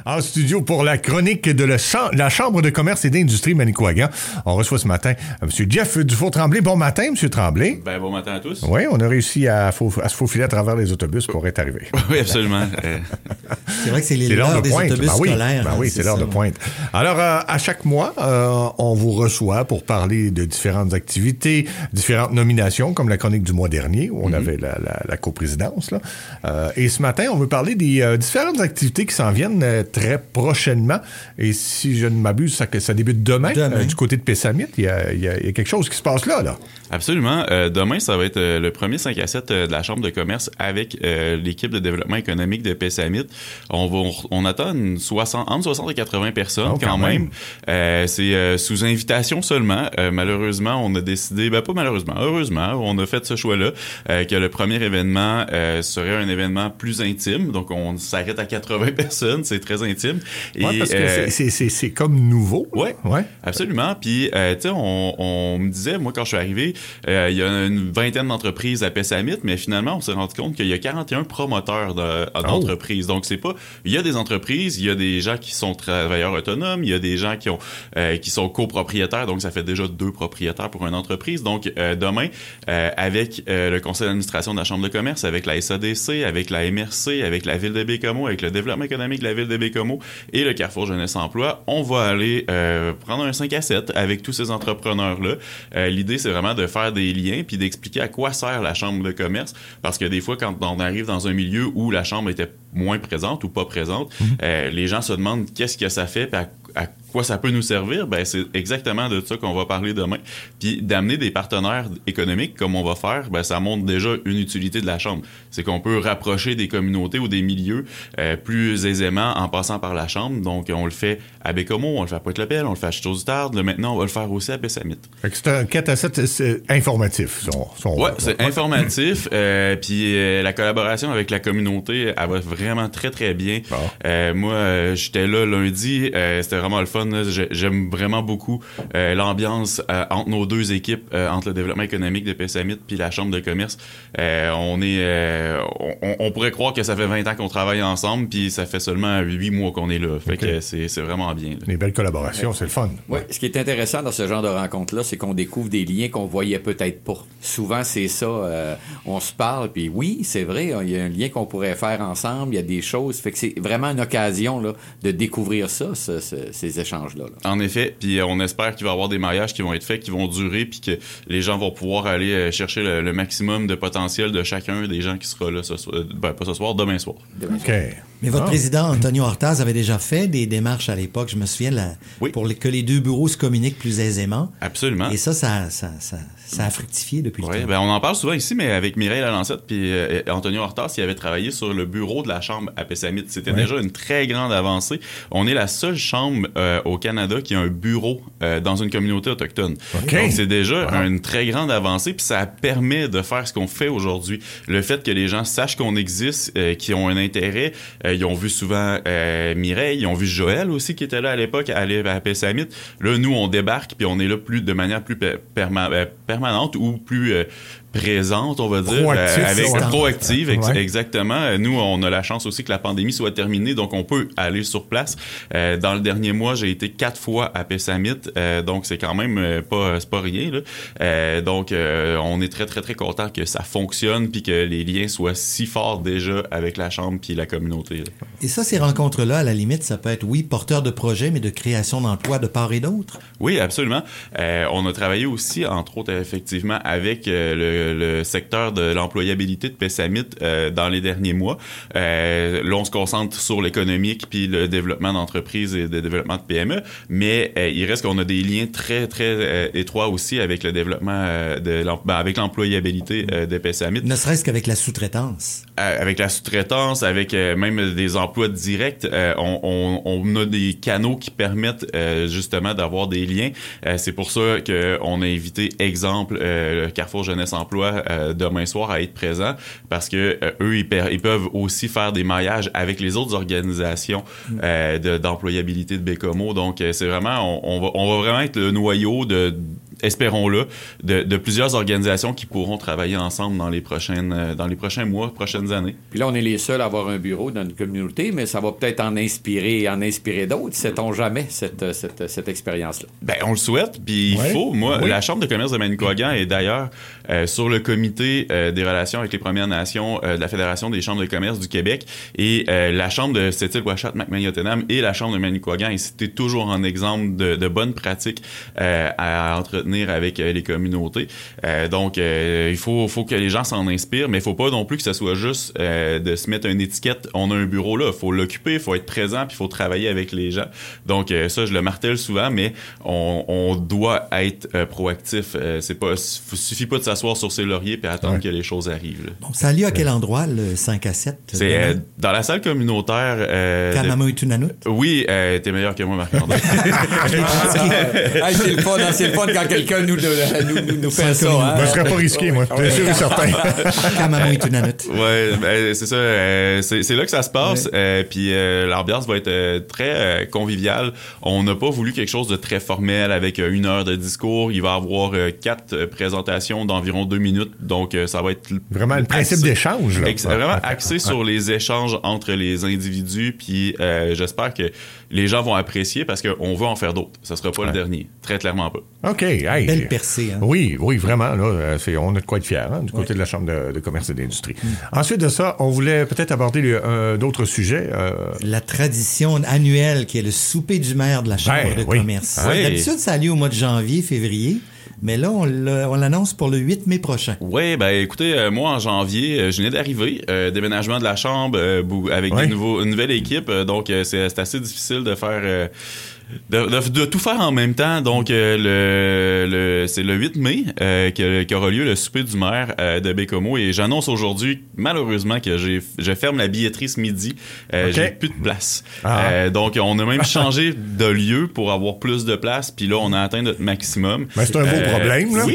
En studio pour la chronique de la Chambre de commerce et d'industrie Manicouagan. On reçoit ce matin M. Jeff Dufault-Tremblay. Bon matin, M. Tremblay. Ben, bon matin à tous. Oui, on a réussi à se faufiler à travers les autobus pour être arrivé. Oui, absolument. C'est vrai que c'est l'heure des autobus scolaires. Ben oui, c'est l'heure de pointe. Alors, à chaque mois, on vous reçoit pour parler de différentes activités, différentes nominations, comme la chronique du mois dernier, où on avait la coprésidence. Là. Et ce matin, on veut parler des différentes activités qui s'en viennent très prochainement. Et si je ne m'abuse, ça débute demain. Du côté de Pessamit. Il y a quelque chose qui se passe là. Absolument. Demain, ça va être le premier 5 à 7 de la Chambre de commerce avec l'équipe de développement économique de Pessamit. On attend entre 60 et 80 personnes quand même. C'est sous invitation seulement. Malheureusement, on a décidé, pas malheureusement, heureusement, on a fait ce choix-là, que le premier événement serait un événement plus intime. Donc, on s'arrête à 80 personnes. C'est très intime. Oui, parce que c'est comme nouveau. Oui, absolument. Puis, tu sais, on me disait, moi, quand je suis arrivé, il y a une vingtaine d'entreprises à Pessamit, mais finalement, on s'est rendu compte qu'il y a 41 promoteurs d'entreprises. Donc, c'est pas... Il y a des entreprises, il y a des gens qui sont travailleurs autonomes, il y a des gens qui sont copropriétaires, donc ça fait déjà 2 propriétaires pour une entreprise. Donc, demain, avec le conseil d'administration de la Chambre de commerce, avec la SADC, avec la MRC, avec la Ville de Baie-Comeau, avec le développement économique de la Ville de Baie-Comeau et le Carrefour Jeunesse Emploi, on va aller prendre un 5 à 7 avec tous ces entrepreneurs-là. L'idée, c'est vraiment de faire des liens puis d'expliquer à quoi sert la Chambre de commerce, parce que des fois, quand on arrive dans un milieu où la Chambre était moins présente ou pas présente, les gens se demandent qu'est-ce que ça fait, puis à quoi ça peut nous servir. Ben, c'est exactement de ça qu'on va parler demain. Puis d'amener des partenaires économiques comme on va faire, ben, ça montre déjà une utilité de la Chambre. C'est qu'on peut rapprocher des communautés ou des milieux plus aisément en passant par la Chambre. Donc, on le fait à Baie-Comeau, on le fait à Pointe-le-Bel, on le fait à Château-du-Tard. Maintenant, on va le faire aussi à Pessamit. Fait que c'est un 4 à 7 c'est informatif. Oui, c'est informatif. Puis la collaboration avec la communauté, elle va vraiment très, très bien. Bon. Moi, j'étais là lundi. C'était vraiment le fun. Là. J'aime vraiment beaucoup l'ambiance entre nos deux équipes, entre le développement économique de Pessamit puis la Chambre de commerce. On pourrait croire que ça fait 20 ans qu'on travaille ensemble, puis ça fait seulement 8 mois qu'on est là. Fait que c'est vraiment bien. Là. Les belles collaborations, c'est le fun. Oui, ce qui est intéressant dans ce genre de rencontre-là, c'est qu'on découvre des liens qu'on voyait peut-être pas. Souvent, c'est ça. On se parle, puis oui, c'est vrai, il y a un lien qu'on pourrait faire ensemble, il y a des choses. Fait que c'est vraiment une occasion là, de découvrir ça, ces échanges-là. Là. En effet, puis on espère qu'il va y avoir des mariages qui vont être faits, qui vont durer, puis que les gens vont pouvoir aller chercher le maximum de potentiel de chacun des gens qui sera là ce soir, pas ce soir, demain soir. OK. Mais votre président, Antonio Hortaz, avait déjà fait des démarches à l'époque, je me souviens, pour que les 2 bureaux se communiquent plus aisément. Absolument. Et ça a fructifié depuis le temps. Ben on en parle souvent ici, mais avec Mireille Lalancette puis Antonio Hortaz, il avait travaillé sur le bureau de la Chambre à Pessamit. C'était déjà une très grande avancée. On est la seule chambre au Canada qui a un bureau dans une communauté autochtone. Okay. Donc, c'est déjà une très grande avancée, puis ça permet de faire ce qu'on fait aujourd'hui. Le fait que les gens sachent qu'on existe, qu'ils ont un intérêt. Ils ont vu souvent Mireille, ils ont vu Joël aussi qui était là à l'époque, à Pessamit. Là, nous, on débarque, puis on est là de manière plus permanente ou plus... présente, on va dire, proactive, exactement. Nous, on a la chance aussi que la pandémie soit terminée, donc on peut aller sur place. Dans le dernier mois, j'ai été 4 fois à Pessamit, donc c'est quand même c'est pas rien. Là. Donc, on est très, très, très content que ça fonctionne puis que les liens soient si forts déjà avec la Chambre puis la communauté. Là. Et ça, ces rencontres-là, à la limite, ça peut être, porteur de projets, mais de création d'emplois de part et d'autre? Oui, absolument. On a travaillé aussi, entre autres, effectivement, avec le secteur de l'employabilité de Pessamit dans les derniers mois. Là, on se concentre sur l'économique puis le développement d'entreprises et le développement de PME, mais il reste qu'on a des liens très, très étroits aussi avec le développement avec l'employabilité de Pessamit. Ne serait-ce qu'avec la sous-traitance. Avec la sous-traitance, avec même des emplois directs, on a des canaux qui permettent justement d'avoir des liens. C'est pour ça qu'on a invité, exemple, le Carrefour Jeunesse Emploi demain soir à être présent, parce que eux, ils peuvent aussi faire des maillages avec les autres organisations d'employabilité de Baie-Comeau. Donc, c'est vraiment, on va vraiment être le noyau espérons-le, de plusieurs organisations qui pourront travailler ensemble dans les prochains mois, prochaines années. Puis là, on est les seuls à avoir un bureau dans une communauté, mais ça va peut-être en inspirer d'autres. Sait-on jamais cette expérience-là? Ben, on le souhaite, puis il faut. Moi, la Chambre de commerce de Manicouagan est d'ailleurs sur le comité des relations avec les Premières Nations de la Fédération des chambres de commerce du Québec, et la Chambre de Sept-Îles, Ouachette-Macmahon-Tottenham et la Chambre de Manicouagan est citée toujours en exemple de bonnes pratiques à entretenir avec les communautés. Donc, il faut que les gens s'en inspirent, mais il faut pas non plus que ce soit juste de se mettre une étiquette. On a un bureau là, il faut l'occuper, il faut être présent, puis il faut travailler avec les gens. Donc, ça, je le martèle souvent, mais on doit être proactif. Suffit pas de s'asseoir sur ses lauriers puis attendre que les choses arrivent. Là. Bon, ça a lieu à quel endroit, le 5 à 7? C'est dans la salle communautaire. Kamamou-Tunanut? Oui, t'es meilleur que moi, Marc-André. C'est le fun quand quelqu'un nous fait ça. Hein? Je serais pas risqué, moi. Bien sûr et certain. Kamamou-Tunanut. Oui, c'est ça. C'est là que ça se passe. Puis l'ambiance va être très conviviale. On n'a pas voulu quelque chose de très formel avec 1 heure de discours. Il va y avoir 4 présentations d'environ 2 minutes. Donc, ça va être... Vraiment le principe d'échange. Là. Vraiment axé sur les échanges entre les individus. Puis j'espère que les gens vont apprécier parce qu'on veut en faire d'autres. Ça sera pas le dernier. Très clairement pas. OK. Hey. Belle percée. Hein? Oui, vraiment. Là, on a de quoi être fiers du côté de la Chambre de commerce et d'industrie. Ensuite de ça, on voulait peut-être aborder d'autres sujets. La tradition annuelle qui est le souper du maire de la Chambre de commerce. D'habitude, ça a lieu au mois de janvier, février. Mais là, on l'annonce pour le 8 mai prochain. Oui, ben écoutez, moi, en janvier, je venais d'arriver. Déménagement de la Chambre avec une nouvelle équipe. Donc, c'est assez difficile de faire... De tout faire en même temps. Donc, c'est le 8 mai qu'aura lieu le souper du maire de Baie-Comeau. Et j'annonce aujourd'hui, malheureusement, que je ferme la billetterie ce midi. J'ai plus de place. Donc, on a même changé de lieu pour avoir plus de place. Puis là, on a atteint notre maximum. Ben, c'est un beau problème, là. Oui,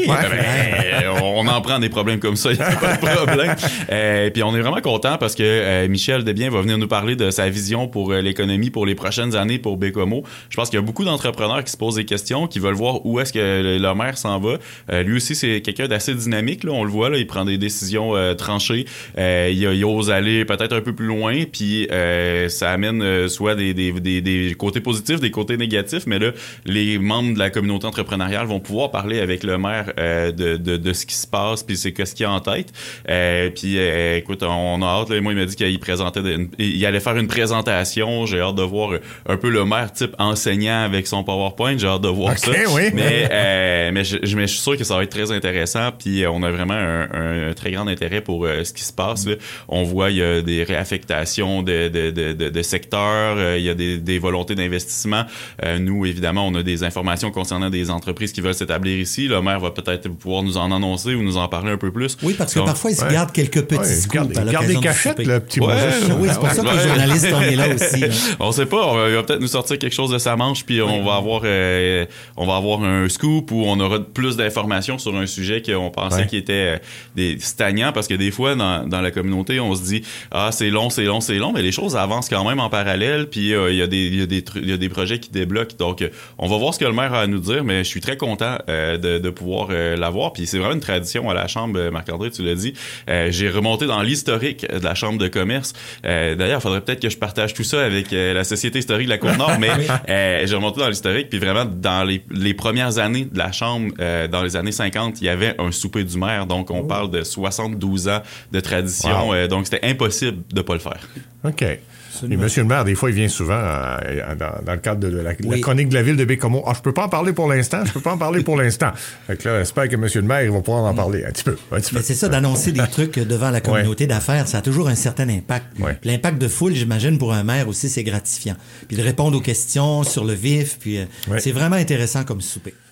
on en prend des problèmes comme ça. Il n'y a pas de problème. Puis on est vraiment content parce que Michel Desbiens va venir nous parler de sa vision pour l'économie pour les prochaines années pour Baie-Comeau. Je pense qu'il y a beaucoup d'entrepreneurs qui se posent des questions, qui veulent voir où est-ce que le maire s'en va. Lui aussi, c'est quelqu'un d'assez dynamique, là, on le voit, là, il prend des décisions tranchées. Il ose aller peut-être un peu plus loin, puis ça amène soit des côtés positifs, des côtés négatifs, mais là, les membres de la communauté entrepreneuriale vont pouvoir parler avec le maire de ce qui se passe, puis c'est ce qu'il a en tête. Puis écoute, on a hâte, là, moi, il m'a dit qu'il allait faire une présentation. J'ai hâte de voir un peu le maire type enseignant avec son PowerPoint, j'ai hâte de voir ça. Oui. Mais je suis sûr que ça va être très intéressant, puis on a vraiment un très grand intérêt pour ce qui se passe. Là. On voit, il y a des réaffectations de secteurs, il y a des volontés d'investissement. Nous, évidemment, on a des informations concernant des entreprises qui veulent s'établir ici. Le maire va peut-être pouvoir nous en annoncer ou nous en parler un peu plus. Oui, parce que parfois, il se garde quelques petits scoops à l'occasion. Garde des cachettes, le petit Oui, c'est pour ça que les journalistes, on est là aussi. Là. On sait pas, il va peut-être nous sortir quelque chose de sa manche, puis on va avoir un scoop où on aura plus d'informations sur un sujet qu'on pensait qui était stagnant, parce que des fois, dans la communauté, on se dit « c'est long », mais les choses avancent quand même en parallèle, puis il y a des projets qui débloquent. Donc, on va voir ce que le maire a à nous dire, mais je suis très content de pouvoir l'avoir, puis c'est vraiment une tradition à la Chambre, Marc-André, tu l'as dit. J'ai remonté dans l'historique de la Chambre de commerce. D'ailleurs, il faudrait peut-être que je partage tout ça avec la Société historique de la Côte-Nord, mais j'ai remonté dans l'historique, puis vraiment, dans les premières années de la Chambre, dans les années 50, il y avait un souper du maire, donc on parle de 72 ans de tradition, donc c'était impossible de pas le faire. OK. Et monsieur le maire, des fois, il vient souvent dans le cadre de la chronique de la ville de Baie-Comeau. Je peux pas en parler pour l'instant. Fait que là, j'espère que monsieur le maire, il va pouvoir en parler un petit peu. Mais c'est ça, d'annoncer des trucs devant la communauté d'affaires, ça a toujours un certain impact. Puis l'impact de foule, j'imagine, pour un maire aussi, c'est gratifiant. Puis de répondre aux questions sur le vif, puis c'est vraiment intéressant comme souper.